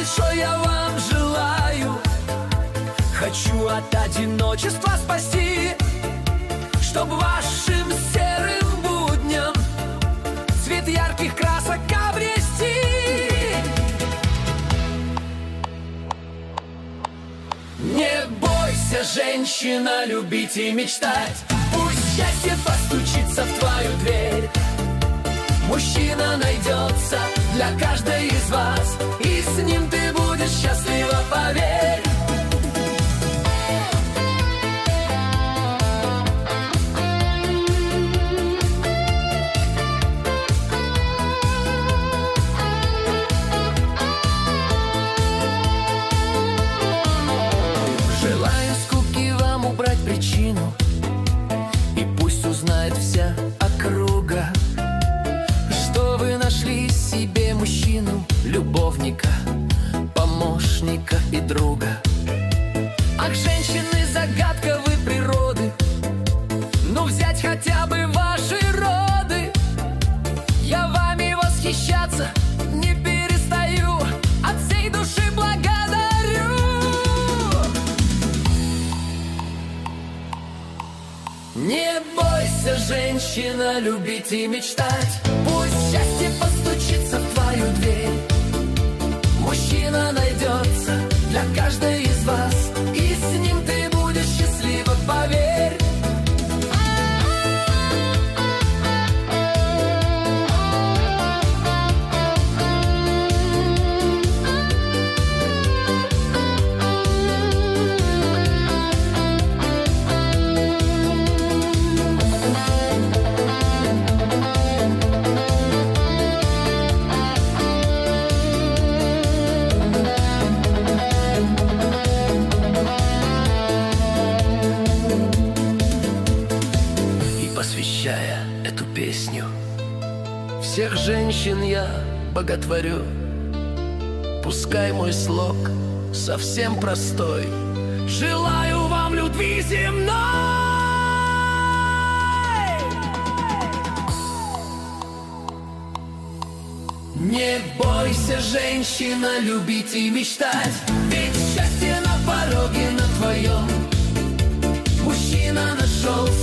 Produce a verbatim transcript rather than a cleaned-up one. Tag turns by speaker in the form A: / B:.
A: что я вам желаю. Хочу от одиночества спасти, чтоб вашим серым будням цвет ярких красок обрести. Не бойся, женщина, любить и мечтать. Пусть счастье постучится в твою дверь. Мужчина найдется для каждой из вас, и с ним ты будешь счастлива, поверь. Желаю скуки вам убрать причину, и пусть узнает вся округа, что вы нашли себе мужчину, любовника, помощника и друга. Ах, женщины, загадка вы природы, ну взять хотя бы ваши роды. Я вами восхищаться не перестаю, от всей души благодарю. Не бойся, женщина, любить и мечтать. Пусть счастье постучится в твою дверь. Мужчина найдется для каждой из вас, и с ним ты будешь счастлива, поверь. Посвящая эту песню, всех женщин я боготворю. Пускай мой слог совсем простой. Желаю вам любви земной. Не бойся, женщина, любить и мечтать, ведь счастье на пороге на твоем. Мужчина нашелся